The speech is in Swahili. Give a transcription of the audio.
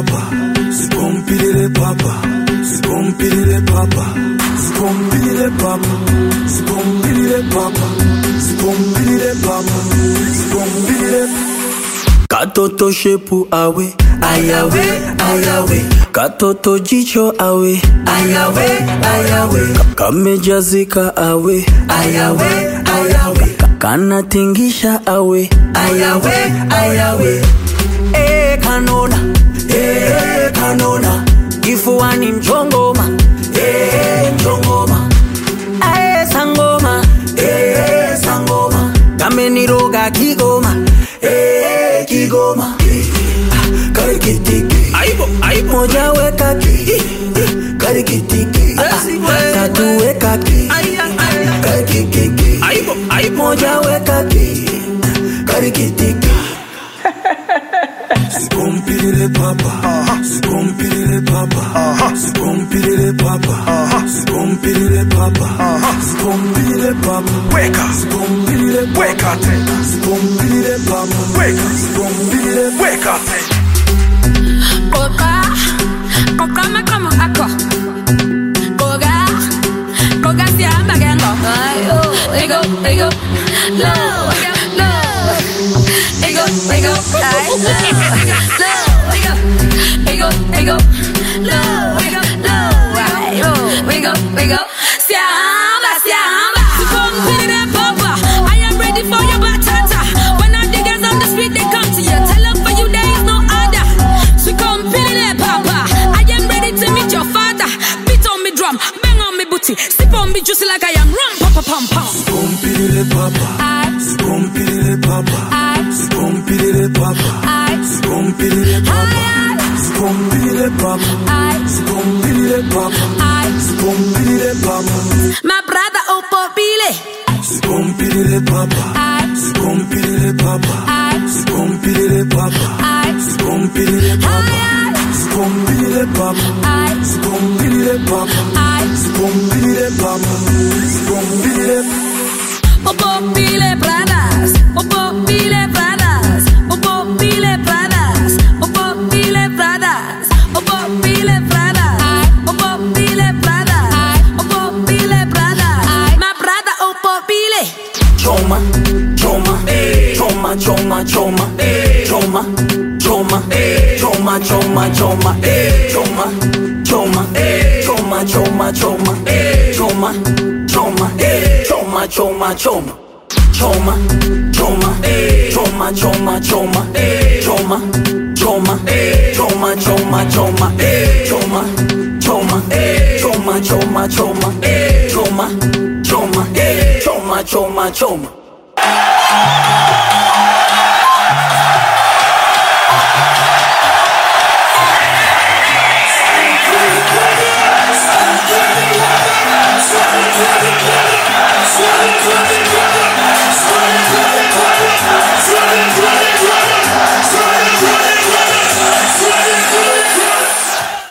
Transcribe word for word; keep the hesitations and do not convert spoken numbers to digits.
papa, sipompilile papa, sipompilile papa, sipompilile papa, sipompilile papa, sipompilile papa, sipompilile. Katoto shepu awe, ayawe, ayawe. Katoto jicho awe, ayawe, ayawe. Kamejazika awe, ayawe, ayawe. Kana tingisha awe, ayawe, ayawe. Eh kanona, eh kanona. Kifuani mchongoma, eh mchongoma. Ae sangoma, eh sangoma. Kameniroga kigoma, eh kigoma. Karikitiki, aibo, aibo. Moja weka ki, karikitiki. Tatu weka ki, karikitiki. Aibo, aibo. Moja weka ki, karikitiki. Sipompilile papa, sipompilile papa, sipompilile papa, sipompilile papa, sipompilile papa. Weka, sipompilile weka tena, sipompilile papa, weka, sipompilile weka tena. Koka, koka makamo ako. Koga, koga siamba gengo. Ayo, ego, ego, low, low. Ego, ego, ayo, low, ego, ego, ego, low, ego, low, ayo, ego, ego. Siamba, siamba. Sipompilile papa, I am ready for your batata. When all the girls on the street they come to you, tell them for you there is no other. Sipompilile papa, I am ready to meet your father. Beat on me drum, bang on me booty, sip on me juicy like I am rum, papa pam pam. Sipompilile papa, sipompilile papa, sipompilile papa, sipompilile papa, sipompilile papa, sipompilile papa, sipompilile papa. My brother Opopile. Sipompilile papa, sipompilile papa, sipompilile papa, sipompilile papa, sipompilile papa, sipompilile papa, sipompilile papa, sipompilile. Opopile brothers, Opopile brothers, Opopile brothers, Opopile brothers, Opopile brothers, Opopile brothers, Opopile brothers. My brother Opopile. Choma, choma, choma, choma, choma, choma, choma, choma, choma, choma, choma, choma, choma, choma, choma, choma, choma, choma, choma, choma. Choma, choma, choma, choma, choma, choma, choma, choma, choma, choma, choma, choma, choma, choma, choma, choma, choma, choma, choma, choma.